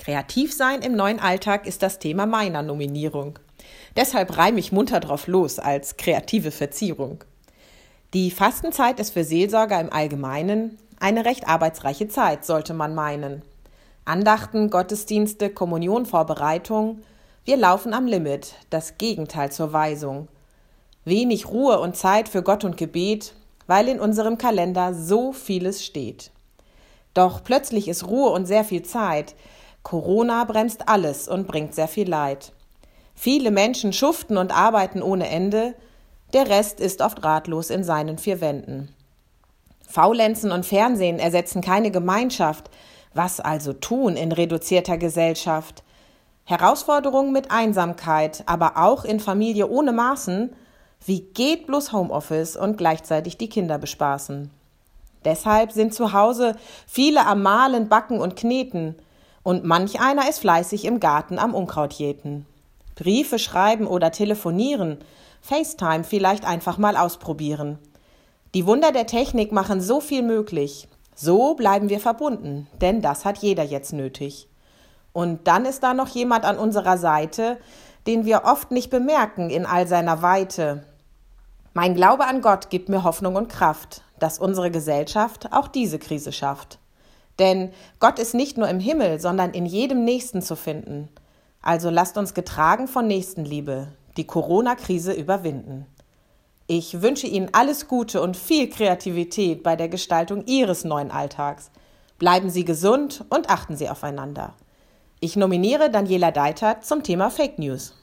Kreativ sein im neuen Alltag ist das Thema meiner Nominierung. Deshalb reime ich munter drauf los als kreative Verzierung. Die Fastenzeit ist für Seelsorger im Allgemeinen eine recht arbeitsreiche Zeit, sollte man meinen. Andachten, Gottesdienste, Kommunionvorbereitung, wir laufen am Limit, das Gegenteil zur Weisung. Wenig Ruhe und Zeit für Gott und Gebet, weil in unserem Kalender so vieles steht. Doch plötzlich ist Ruhe und sehr viel Zeit. Corona bremst alles und bringt sehr viel Leid. Viele Menschen schuften und arbeiten ohne Ende, der Rest ist oft ratlos in seinen vier Wänden. Faulenzen und Fernsehen ersetzen keine Gemeinschaft. Was also tun in reduzierter Gesellschaft? Herausforderungen mit Einsamkeit, aber auch in Familie ohne Maßen. Wie geht bloß Homeoffice und gleichzeitig die Kinder bespaßen? Deshalb sind zu Hause viele am Mahlen, Backen und Kneten. Und manch einer ist fleißig im Garten am Unkraut jäten. Briefe schreiben oder telefonieren, FaceTime vielleicht einfach mal ausprobieren. Die Wunder der Technik machen so viel möglich. So bleiben wir verbunden, denn das hat jeder jetzt nötig. Und dann ist da noch jemand an unserer Seite, den wir oft nicht bemerken in all seiner Weite. Mein Glaube an Gott gibt mir Hoffnung und Kraft, dass unsere Gesellschaft auch diese Krise schafft. Denn Gott ist nicht nur im Himmel, sondern in jedem Nächsten zu finden. Also lasst uns getragen von Nächstenliebe die Corona-Krise überwinden. Ich wünsche Ihnen alles Gute und viel Kreativität bei der Gestaltung Ihres neuen Alltags. Bleiben Sie gesund und achten Sie aufeinander. Ich nominiere Daniela Deitert zum Thema Fake News.